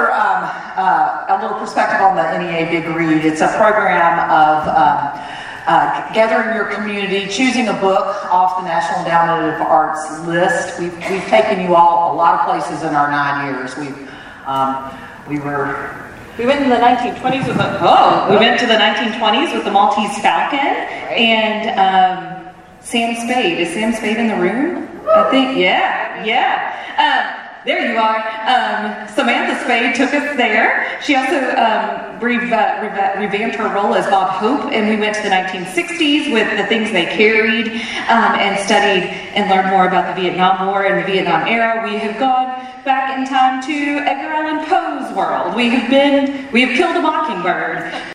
for a little perspective on the NEA Big Read. It's a program of gathering your community, choosing a book off the National Endowment of Arts list. We've taken you all a lot of places in our 9 years. We went in the 1920s with we went to the 1920s with the Maltese Falcon and Sam Spade. Is Sam Spade in the room? I think, yeah. There you are. Samantha Spade took us there. She also revamped her role as Bob Hope, and we went to the 1960s with the things they carried and studied and learned more about the Vietnam War and the Vietnam era. We have gone back in time to Edgar Allan Poe's world. We have killed a mockingbird.